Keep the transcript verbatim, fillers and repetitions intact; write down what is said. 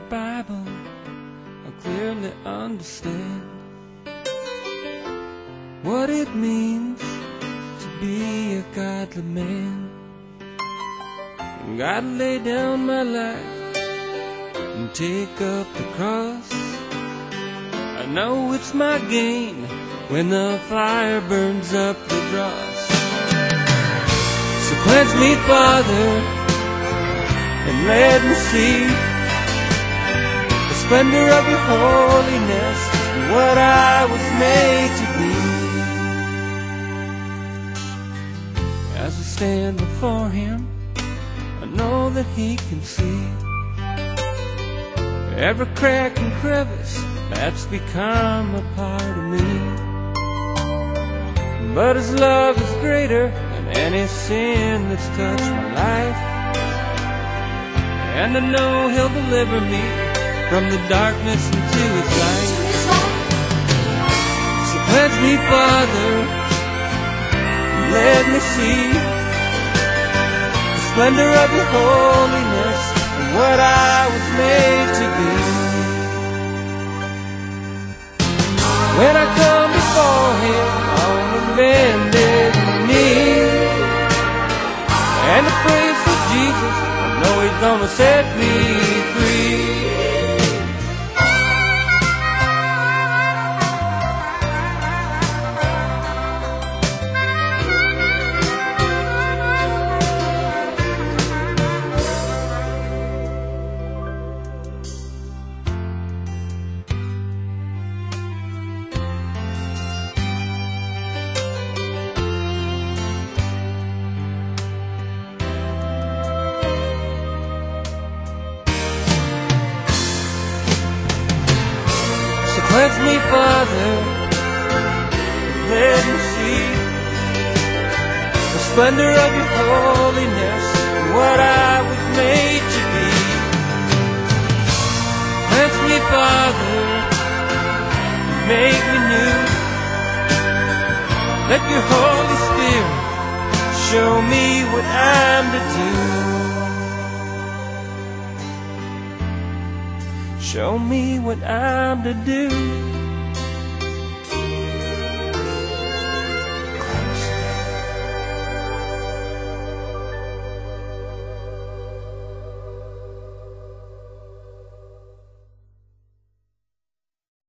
Bible, I clearly understand what it means to be a godly man. Gotta lay down my life and take up the cross. I know it's my gain when the fire burns up the dross. So cleanse me, Father, and let me see the splendor of your holiness and what I was made to be. As I stand before him, I know that he can see every crack and crevice that's become a part of me. But his love is greater than any sin that's touched my life, and I know he'll deliver me from the darkness into his light. So cleanse me, Father, and let me see the splendor of your holiness and what I was made to be. When I come before him on a bended knee and the praise of Jesus, I know he's gonna set me free. Cleanse me, Father, let me see the splendor of your holiness and what I was made to be. Cleanse me, Father, make me new. Let your Holy Spirit show me what I'm to do. Show me what I'm to do.